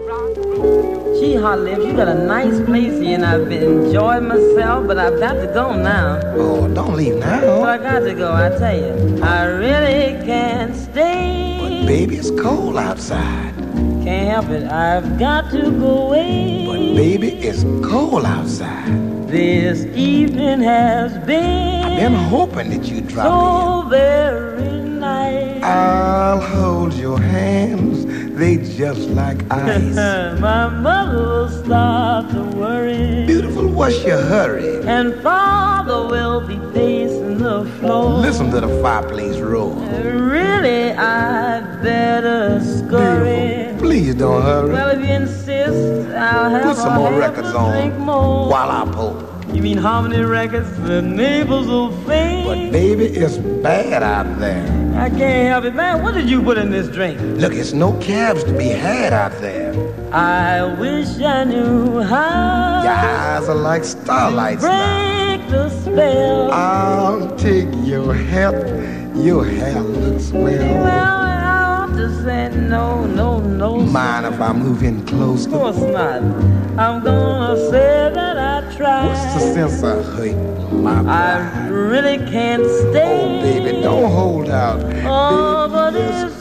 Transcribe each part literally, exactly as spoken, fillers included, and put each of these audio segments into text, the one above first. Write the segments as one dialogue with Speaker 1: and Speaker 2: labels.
Speaker 1: Gee, Hot Lips, you got a nice place here, and I've been enjoying myself, but I've got to go now.
Speaker 2: Oh, don't leave now.
Speaker 1: But I got to go, I tell you. I really can't stay.
Speaker 2: But baby, it's cold outside.
Speaker 1: Can't help it, I've got to go away.
Speaker 2: But baby, it's cold outside.
Speaker 1: This evening has been
Speaker 2: I've been hoping that you'd drop
Speaker 1: so
Speaker 2: in.
Speaker 1: very nice.
Speaker 2: I'll hold your hands, they just like ice.
Speaker 1: My mother will start to worry.
Speaker 2: Beautiful, what's your hurry?
Speaker 1: And father will be pacing the floor.
Speaker 2: Listen to the fireplace roar.
Speaker 1: Really, I'd better scurry.
Speaker 2: Beautiful, please don't hurry.
Speaker 1: Well, if you insist, I'll have
Speaker 2: Put some
Speaker 1: a
Speaker 2: more
Speaker 1: half
Speaker 2: records
Speaker 1: a
Speaker 2: on
Speaker 1: drink more.
Speaker 2: while I pull.
Speaker 1: You mean harmony records? The neighbors will faint.
Speaker 2: But baby, it's bad out there.
Speaker 1: I can't help it, man. What did you put in this drink?
Speaker 2: Look, it's no cabs to be had out there.
Speaker 1: I wish I knew how.
Speaker 2: Your eyes are like starlights
Speaker 1: break
Speaker 2: now.
Speaker 1: the spell.
Speaker 2: I'll take your hat. Your hair looks well.
Speaker 1: Well, I ought to say no, no, no.
Speaker 2: Mind if I move in closer?
Speaker 1: Of course not. I'm gonna say that I tried.
Speaker 2: What's the sense of hurt my pride?
Speaker 1: I really can't stay.
Speaker 2: Oh, baby, don't hold out.
Speaker 1: Oh,
Speaker 2: baby,
Speaker 1: but it's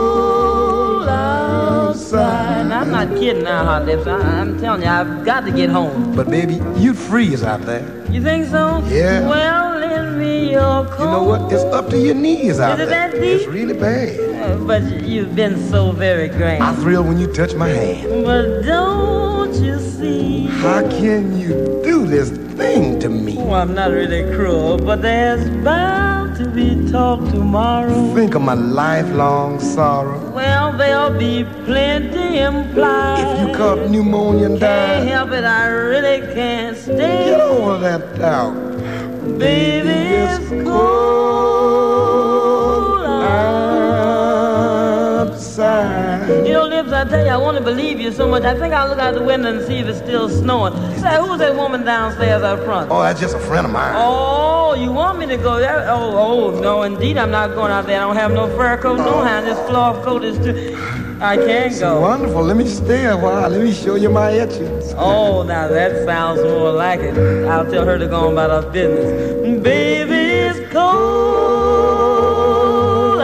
Speaker 1: cold outside. I'm not kidding now, Hot Lips. I, I'm telling you, I've got to get home.
Speaker 2: But baby, you'd freeze out there.
Speaker 1: You think so?
Speaker 2: Yeah.
Speaker 1: Well, lend me your coat.
Speaker 2: You know what? It's up to your knees out
Speaker 1: Is it
Speaker 2: there.
Speaker 1: that deep?
Speaker 2: It's really bad.
Speaker 1: Uh, but you've been so very grand.
Speaker 2: I thrill when you touch my hand.
Speaker 1: But don't you see?
Speaker 2: How can you do this thing to me?
Speaker 1: Oh, I'm not really cruel, but there's bound to be talk tomorrow.
Speaker 2: Think of my lifelong sorrow.
Speaker 1: Well, there'll be plenty implied.
Speaker 2: If you caught pneumonia and
Speaker 1: Can't
Speaker 2: died,
Speaker 1: help it, I really can't stay.
Speaker 2: get over that doubt.
Speaker 1: Baby, it's cold outside. You know, Lips, I tell you, I want to believe you so much. I think I'll look out the window and see if it's still snowing. Say, who's that woman downstairs out front?
Speaker 2: Oh, that's just a friend of mine.
Speaker 1: Oh, you want me to go there? Oh, oh, no, indeed, I'm not going out there. I don't have no fur coat, no hand. This cloth coat is too... I can't
Speaker 2: It's
Speaker 1: go.
Speaker 2: wonderful. Let me stay a while. Let me show you my etchings.
Speaker 1: Oh, now that sounds more like it. I'll tell her to go on about her business. Baby, it's cold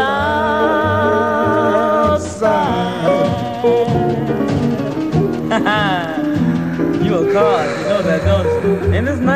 Speaker 1: outside. You a card, you know that, don't you? Ain't this nice?